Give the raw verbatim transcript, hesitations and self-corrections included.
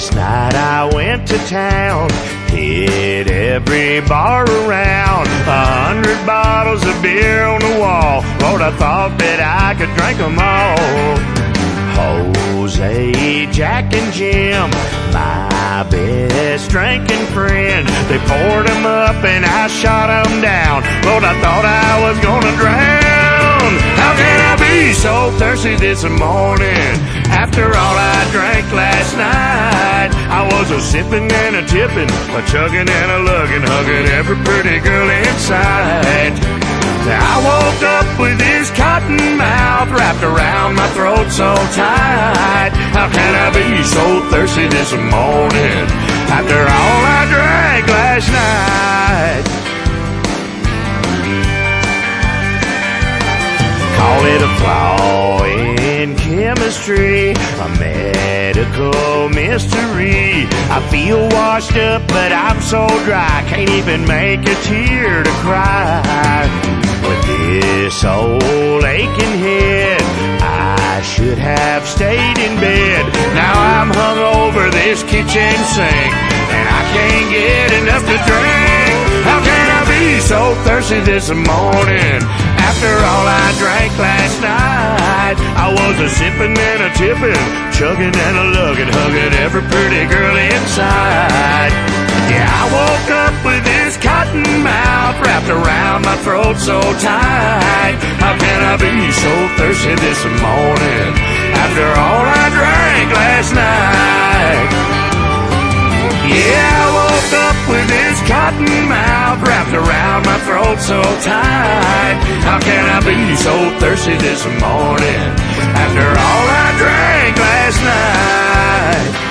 Last night I went to town, hit every bar around. A hundred bottles of beer on the wall. Lord, I thought that I could drink them all. Jose, Jack, and Jim, my best drinking friend. They poured them up and I shot them down. Lord, I thought I was gonna drown. How can I be so thirsty this morning after all I drank last night? I was a sipping and a tipping, a chugging and a lugging, hugging every pretty girl inside. I woke up with his cotton mouth wrapped around my throat so tight. How can I be so thirsty this morning after all I drank last night? Call it a flaw in chemistry, a medical mystery. I feel washed up, but I'm so dry, can't even make a tear to cry. With this old aching head, I should have stayed in bed. Now I'm hung over this kitchen sink, and I can't get enough to drink. How can I be so thirsty this morning after all I drank last night? I was a sipping and a tipping, chugging and a lugging, hugging every pretty girl inside. Yeah, I woke up with this cotton mouth wrapped around my throat so tight. How can I be so thirsty this morning after all I drank last night? Yeah, I woke up with this cotton mouth wrapped around my throat so tight. How can I be so thirsty this morning after all I drank last night?